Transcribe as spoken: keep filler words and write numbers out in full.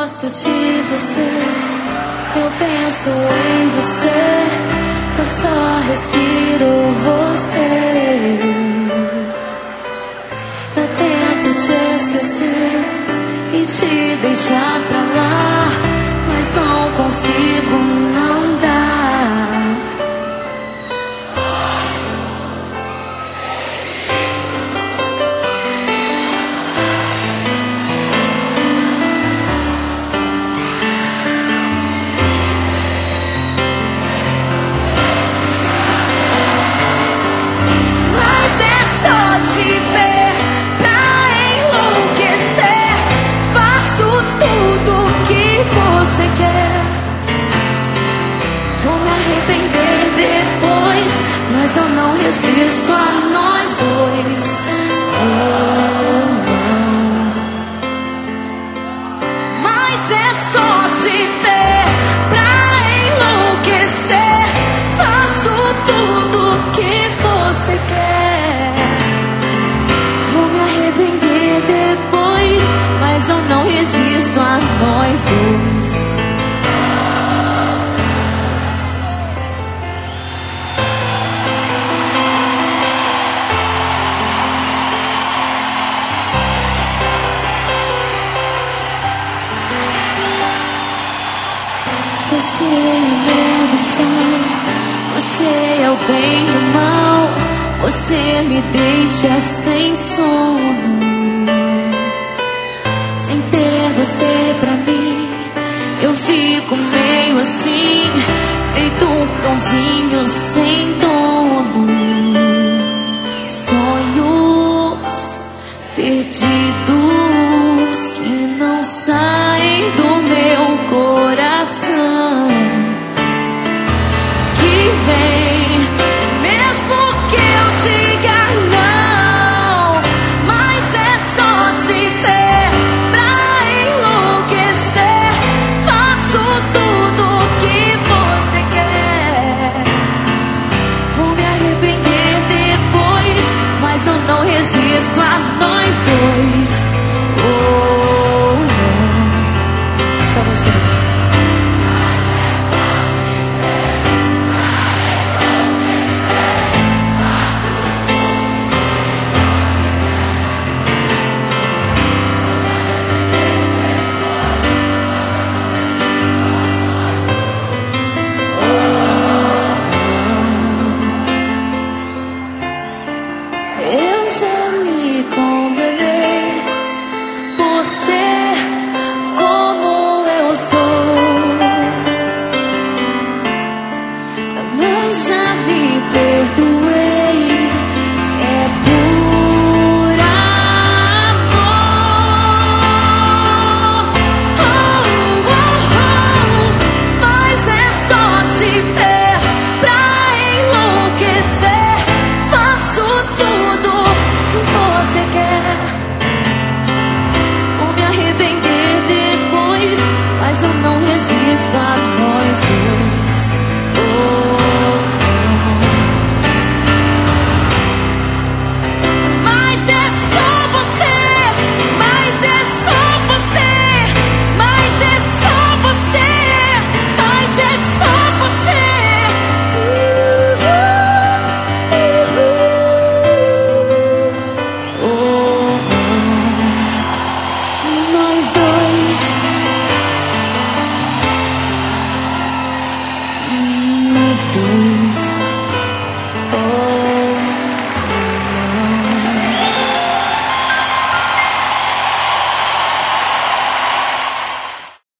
gosto de você, eu penso em você, eu só respiro você. Eu tento te esquecer e te deixar pra lá, mas não consigo, não dá. Mas eu não resisto a nós dois. Oh, não. Mas é só te ver pra enlouquecer. Faço tudo que você quer. Vou me arrepender depois, mas eu não resisto a nós dois. Você é a minha versão, você é o bem e o mal, você me deixa sem sono. Sem ter você pra mim, eu fico meio assim, feito um cãozinho sem dono. Sonhos perdidos que não saem do meu coração. Eu já me condenei por ser como eu sou, mas já me perdoei.